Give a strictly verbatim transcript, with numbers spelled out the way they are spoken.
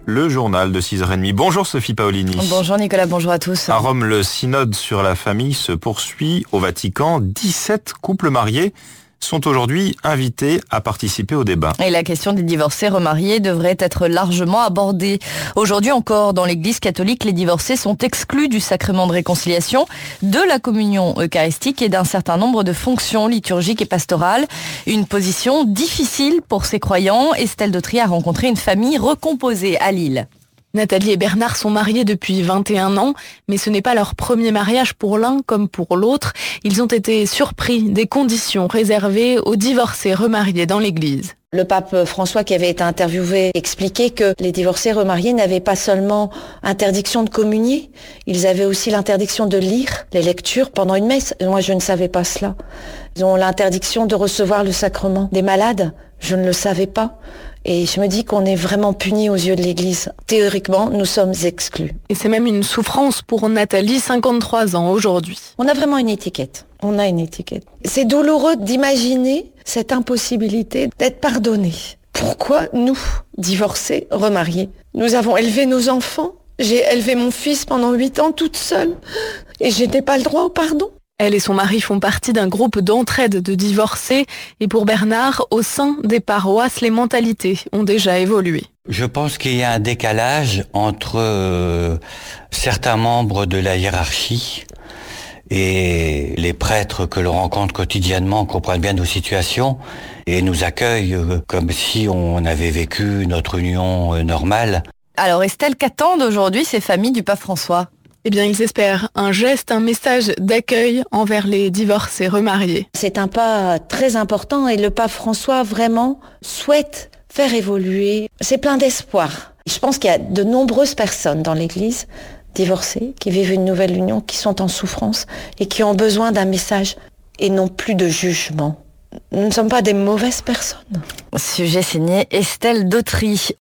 le journal de six heures trente. Bonjour Sophie Paolini. Bonjour Nicolas, bonjour à tous. À Rome, le synode sur la famille se poursuit. Au Vatican, dix-sept couples mariés sont aujourd'hui invités à participer au débat. Et la question des divorcés remariés devrait être largement abordée. Aujourd'hui encore, dans l'Église catholique, les divorcés sont exclus du sacrement de réconciliation, de la communion eucharistique et d'un certain nombre de fonctions liturgiques et pastorales. Une position difficile pour ces croyants. Estelle Dautry a rencontré une famille recomposée à Lille. Nathalie et Bernard sont mariés depuis vingt et un ans, mais ce n'est pas leur premier mariage pour l'un comme pour l'autre. Ils ont été surpris des conditions réservées aux divorcés remariés dans l'Église. Le pape François, qui avait été interviewé, expliquait que les divorcés remariés n'avaient pas seulement interdiction de communier, ils avaient aussi l'interdiction de lire les lectures pendant une messe. Moi, je ne savais pas cela. Ils ont l'interdiction de recevoir le sacrement des malades. Je ne le savais pas. Et je me dis qu'on est vraiment punis aux yeux de l'Église. Théoriquement, nous sommes exclus. Et c'est même une souffrance pour Nathalie, cinquante-trois ans aujourd'hui. On a vraiment une étiquette. On a une étiquette. C'est douloureux d'imaginer cette impossibilité d'être pardonné. Pourquoi nous, divorcés, remariés, nous avons élevé nos enfants? J'ai élevé mon fils pendant huit ans toute seule et je n'ai pas le droit au pardon. Elle et son mari font partie d'un groupe d'entraide de divorcés et pour Bernard, au sein des paroisses, les mentalités ont déjà évolué. Je pense qu'il y a un décalage entre euh, certains membres de la hiérarchie et les prêtres que l'on rencontre quotidiennement comprennent bien nos situations et nous accueillent euh, comme si on avait vécu notre union euh, normale. Alors Estelle, qu'attendent aujourd'hui ces familles du pape François ? Eh bien, ils espèrent un geste, un message d'accueil envers les divorcés remariés. C'est un pas très important et le pape François vraiment souhaite faire évoluer. C'est plein d'espoir. Je pense qu'il y a de nombreuses personnes dans l'Église divorcées qui vivent une nouvelle union, qui sont en souffrance et qui ont besoin d'un message et non plus de jugement. Nous ne sommes pas des mauvaises personnes. Sujet signé Estelle Dautry.